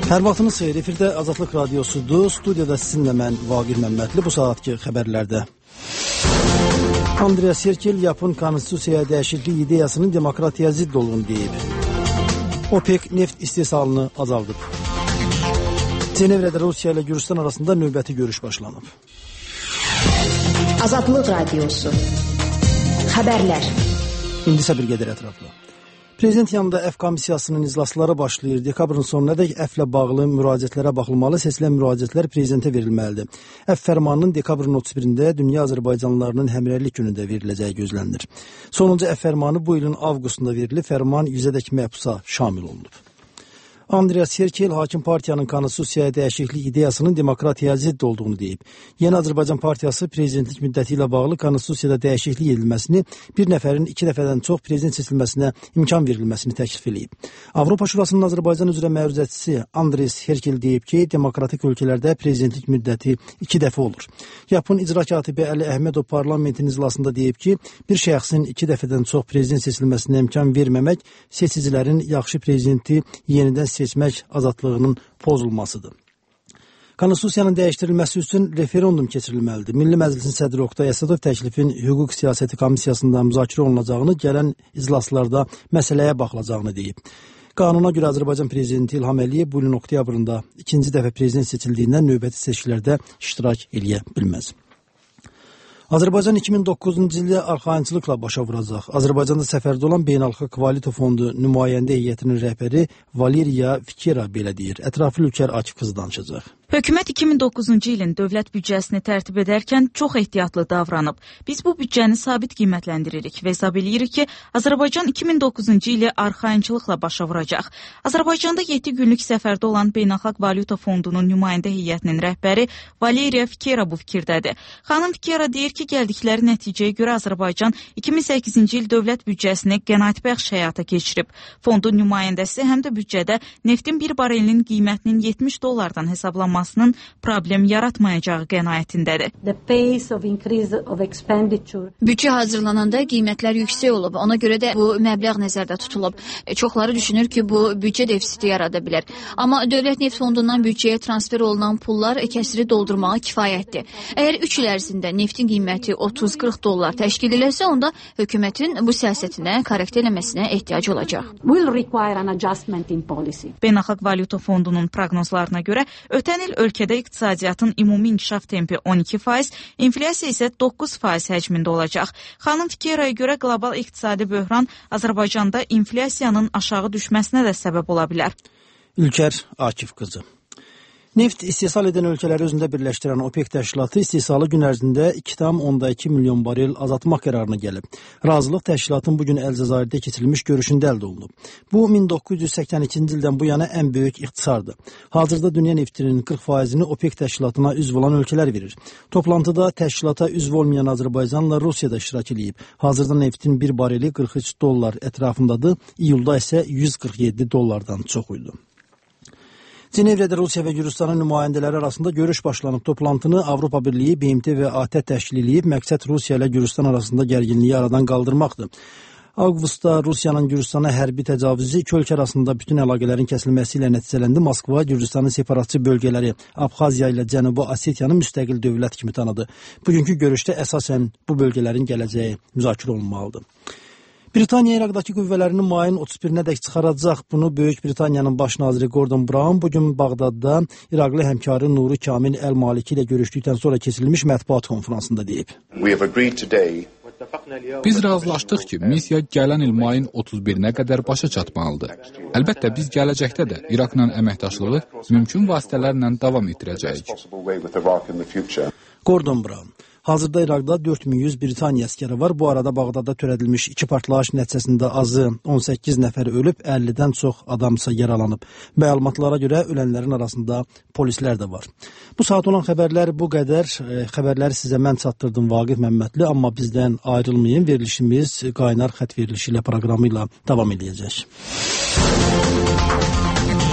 Hər vaxtınız xeyir, efirdə Azadlıq Radiosudur. Studiyada sizinlə mən Vaqir Məmmədli. Bu saatki xəbərlərdə Andriy Serkel yapın konstitusiyaya dəyişiklik ideyasının demokratiyaya zidd olduğunu deyib. OPEC neft istehsalını azaldıb. Cenevrədə Rusiya ilə Gürcüstan arasında növbəti görüş başlanıb. Azadlıq Radiosu Xəbərlər. İndisə bir qədər ətraflı. Prezident yanında F komissiyasının iclasları başlayır. Dekabrın sonunadək F-lə bağlı müraciətlərə baxılmalı, seçilən müraciətlər prezidentə verilməlidir. F fərmanının dekabrın 31-də dünya Azərbaycanlılarının həmrəylik günündə veriləcəyi gözlənilir. Sonuncu F fərmanı bu ilin avqustunda verilib, fərman 100-ədək məhbusa şamil olunub. Andriy Serkel hakim partiyanın konstitusiyaya dəyişiklik ideyasının demokratiyaya zidd olduğunu deyib. Yeni Azərbaycan Partiyası prezidentlik müddəti ilə bağlı konstitusiyada dəyişiklik edilməsini, bir nəfərin 2 dəfədən çox prezident seçilməsinə imkan verilməsini təklif edib. Avropa Şurasının Azərbaycan üzrə məruzəçisi Andriy Serkel deyib ki, demokratik ölkələrdə prezidentlik müddəti 2 dəfə olur. Yapın icra katibi Əli Əhmədov parlamentin iclasında deyib ki, bir şəxsin 2 dəfədən çox prezident seçilməsinə imkan verməmək seçicilərin yaxşı prezidenti yenidən seçmək azadlığının pozulmasıdır. Konstitusiyanın dəyişdirilməsi üçün referendum keçirilməlidir. Milli Məclisin sədri Oqtay Əsədov təklifin hüquq siyasəti komissiyasında müzakirə olunacağını, gələn iclaslarda məsələyə baxılacağını deyib. Qanuna görə Azərbaycan prezidenti İlham Əliyev bu ilin oktyabrında ikinci dəfə prezident seçildiyindən növbəti seçkilərdə iştirak edə bilməz. Azərbaycan 2009-cu ildə arxayınçılıqla başa vuracaq. Azərbaycanda səfərdə olan Beynəlxalq Valyuta Fondu nümayəndə heyətinin rəhbəri Valeriya Fikera belə deyir. Ətraflı Ülkər Akif qızı danışacaq. Hökumət 2009-cu ilin dövlət büdcəsini tərtib edərkən çox ehtiyatlı davranıb. Biz bu büdcəni sabit qiymətləndiririk və hesab edirik ki, Azərbaycan 2009-cu ili arxayınçılıqla başa vuracaq. Azərbaycanda 7 günlük səfərdə olan Beynəlxalq Valyuta Fondunun nümayəndə heyətinin rəhbəri Valeriya Fikera bu fikirdədir. Xanım Fikera deyir ki, gəldikləri nəticəyə görə Azərbaycan 2008-ci il dövlət büdcəsini qənaətbəxş həyata keçirib. Fondun nümayəndəsi həm də büdcədə neftin bir barelinin qiymətinin $70 hesablanmasının problem yaratmayacağı qənaətindədir. Büdcə hazırlananda qiymətlər yüksək olub. Ona görə də bu məbləğ nəzərdə tutulub. Çoxları düşünür ki, bu büdcə defisiti yarada bilər. Amma Dövlət Neft Fondundan büdcəyə transfer olunan pullar kəsiri doldurmağa kifayətdir. Əgər 3 il ərzində neftin qiyməti $30-40 təşkil eləsə, onda hökumətin bu siyasətinə korrekt eləməsinə ehtiyac olacaq. Beynəlxalq Valyuta Fondunun proqnozlarına görə ötən il ölkədə iqtisadiyyatın ümumi inkişaf tempi 12%, inflyasiya isə 9% həcmində olacaq. Xanım Fikeraya görə qlobal iqtisadi böhran Azərbaycanda inflyasiyanın aşağı düşməsinə də səbəb ola bilər. Ülkər Akif qızı. Neft istehsal edən ölkələri özündə birləşdirən OPEC təşkilatı istehsalı gün ərzində 2,2 milyon barel azaltmaq qərarına gəlib. Razılıq təşkilatın bugün Əlcəzairdə keçirilmiş görüşündə əldə olunub. Bu 1982-ci ildən bu yana ən böyük ixtisardır. Hazırda dünya neftinin 40%-ni OPEC təşkilatına üzv olan ölkələr verir. Toplantıda təşkilata üzv olmayan Azərbaycanla Rusiya da iştirak edib. Hazırda neftin bir bareli $43 ətrafındadır, iyulda isə $147 çox idi. Cenevrədə Rusiya və Gürcüstanın nümayəndələri arasında görüş başlanıb. Toplantını Avropa Birliyi, BMT və ATƏT təşkil edib. Məqsəd Rusiya ilə Gürcüstan arasında gərginliyi aradan qaldırmaqdır. Avqustda Rusiyanın Gürcüstana hərbi təcavüzü iki ölkə arasında bütün əlaqələrin kəsilməsi ilə nəticələndi. Moskva Gürcüstanın separatçı bölgələri Abxaziya ilə Cənubi Osetiyanı müstəqil dövlət kimi tanıdı. Bugünkü görüşdə əsasən bu bölgələrin gələcəyi müzakirə olunmalıdır. Britaniya İraqdakı qüvvələrini mayın 31-nədək çıxaracaq. Bunu Böyük Britaniyanın baş naziri Gordon Brown bugün Bağdadda İraqlı həmkarı Nuri Kamil Əl-Maliki ilə görüşdükdən sonra keçirilmiş mətbuat konferansında deyib. Biz razılaşdıq ki, missiya gələn il mayın 31-nə qədər başa çatmalıdır. Əlbəttə, biz gələcəkdə də İraqla əməkdaşlığı mümkün vasitələrlə davam etdirəcəyik. Gordon Brown. Hazırda İraqda 4100 Britaniya əskəri var. Bu arada Bağdadda törədilmiş 2 partlayış nəticəsində azı 18 nəfər ölüb, 50-dən çox adamsa yaralanıb. Məlumatlara görə ölənlərin arasında polislər də var. Bu saat olan xəbərlər bu qədər. Xəbərləri sizə mən çatdırdım Vaqif Məmmədli, amma bizdən ayrılmayın. Verilişimiz Qaynar xətt verilişi ilə proqramı ilə davam edəcək.